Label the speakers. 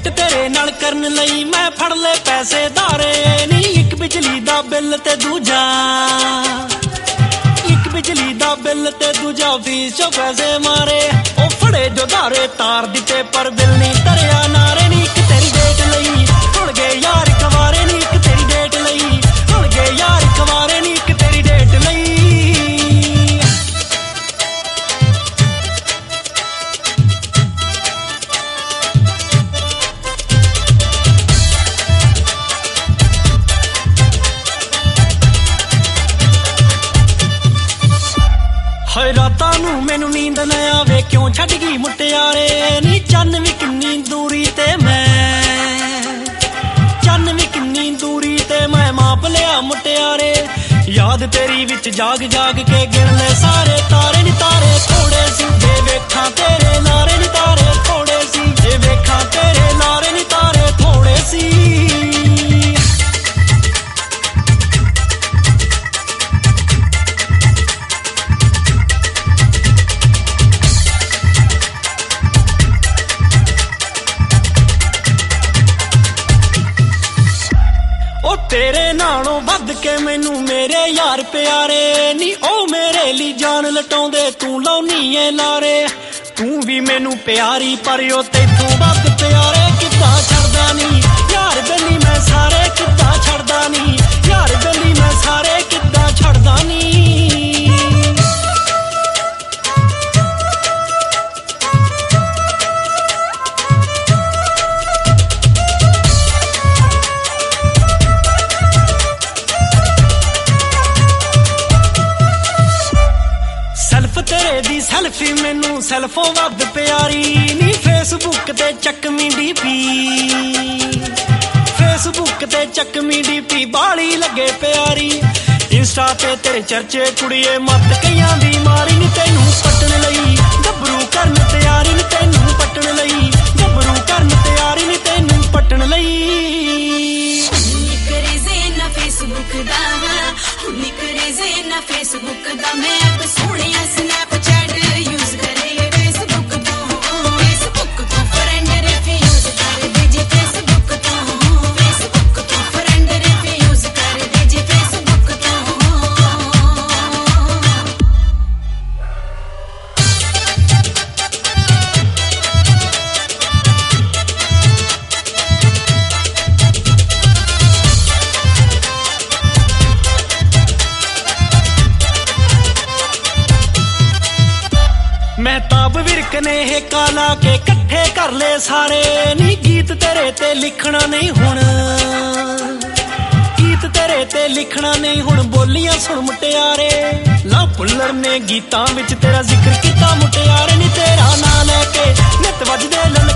Speaker 1: भेंट तेरे नाल करन लई मैं फड़ ले पैसे धारे नी। एक बिजली दा बिल ते दूजा, एक बिजली दा बिल ते दूजा फीस चो पैसे मारे। ओ फड़े जो धारे तार दिते पर बिल नहीं धरिया नारे नी। एक तेरी डेट लई हुण गए यार कवारे नी। एक तेरी डेट लई हुण गए यार कवारे नी। एक तेरी डेट लई हाय रातां नूं मैनू नींद ना आवे क्यों छड्ड गई मुटियारे नी। चन्न भी किन्नी दूरी ते मैं, चन्न भी किन्नी दूरी ते मैं माप लिया मुटियारे। याद तेरी विच जाग जाग के गिन ले सारे तारे नी। तारे थोड़े सी जे वेखां तेरे लारे नी। तारे थोड़े सी जे वेखां तेरे लारे नी। तारे थोड़े सी तेरे नालों वध के मैनू मेरे यार प्यारे नी। ओ मेरे ली जान लटाउंदे तू लाउनी ए लारे। तू भी मैनू प्यारी पर ओ तैथों वध प्यारे। किद्दां छड़दा नी यार बेली मैं सारे, किद्दां छड़दा नी यार बेली मैं सारे, किद्दां छड़दा नी। तेरे दी सैल्फी मैनू सैल्फों वध प्यारी नी। फेसबुक ते चकमी डीपी, फेसबुक ते चकमी डीपी बाली लगे प्यारी। इंस्टा ते तेरे चर्चे कुड़िए मत कईयां दी मारी नी। तैनू पटन लई गभरू करन तैयारी नी। तैनू पटन लई गभरू करन तैयारी नी। तैनू पटन लई
Speaker 2: फेसबुक दा निकरे जे ना फेसबुक दा मैं अब सोहणिया स्नैपचैट यूज करे। फेसबुक तो फ्रेंड रिफ्यूज कर दे जी। फेसबुक तो फ्रेंड रिफ्यूज कर दे जी। फेसबुक तो
Speaker 1: महताब विरक ने हे काला के कट्ठे कर ले सारे नी। गीत तेरे ते लिखना नहीं हुण, गीत तेरे ते लिखना नहीं हुण बोलियां सुन मुटियारे। ला पुल्लर ने गीतां विच तेरा जिक्र कीता मुटियारे नी। तेरा नां लैके नित वजदे